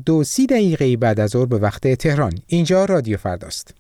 2:30 بعد از ظهر به وقت تهران. اینجا رادیو فرداست.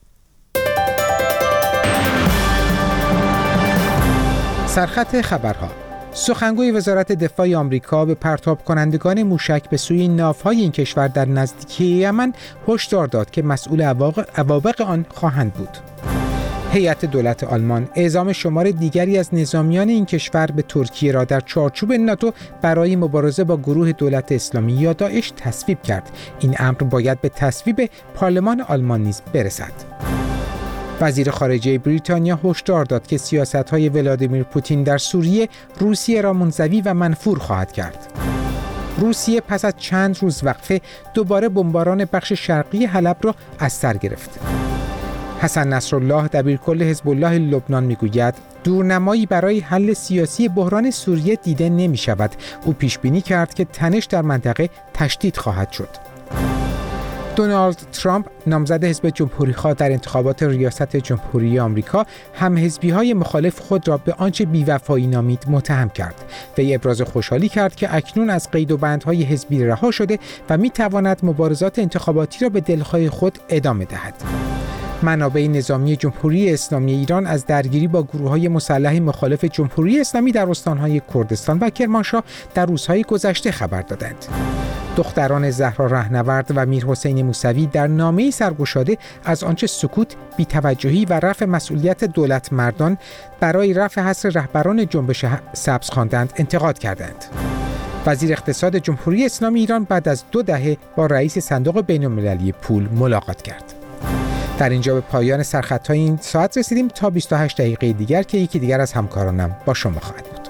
سرخط خبرها. سخنگوی وزارت دفاع آمریکا به پرتاب کنندگان موشک به سوی ناوهای این کشور در نزدیکی یمن هشدار داد که مسئول عواقب آن خواهند بود. هیئت دولت آلمان اعزام شمار دیگری از نظامیان این کشور به ترکیه را در چارچوب ناتو برای مبارزه با گروه دولت اسلامی یا داعش تصویب کرد. این امر باید به تصویب پارلمان آلمان نیز برسد. وزیر خارجه بریتانیا هشدار داد که سیاست‌های ولادیمیر پوتین در سوریه روسیه را منزوی و منفور خواهد کرد. روسیه پس از چند روز وقفه دوباره بمباران بخش شرقی حلب را از سر گرفت. حسن نصرالله دبیرکل حزب الله لبنان میگوید دورنمایی برای حل سیاسی بحران سوریه دیده نمی شود. او پیش بینی کرد که تنش در منطقه تشدید خواهد شد. دونالد ترامپ نامزد حزب جمهوری‌خواه در انتخابات ریاست جمهوری آمریکا همحزبی‌های مخالف خود را به آنچه بی‌وفایی نامید متهم کرد. وی ابراز خوشحالی کرد که اکنون از قید و بندهای حزبی رها شده و می‌تواند مبارزات انتخاباتی را به دلخواه خود ادامه دهد. منابع نظامی جمهوری اسلامی ایران از درگیری با گروه‌های مسلح مخالف جمهوری اسلامی در استان‌های کردستان و کرمانشاه در روزهای گذشته خبر دادند. دختران زهرا رهنورد و میرحسین موسوی در نامه‌ای سرگشاده از آنچه سکوت، بی‌توجهی و رفع مسئولیت دولت مردان برای رفع حصر رهبران جنبش سبز خواندند انتقاد کردند. وزیر اقتصاد جمهوری اسلامی ایران بعد از 2 دهه با رئیس صندوق بین‌المللی پول ملاقات کرد. در اینجا به پایان سرخطهای این ساعت رسیدیم. تا 28 دقیقه دیگر که یکی دیگر از همکارانم با شما خواهد بود.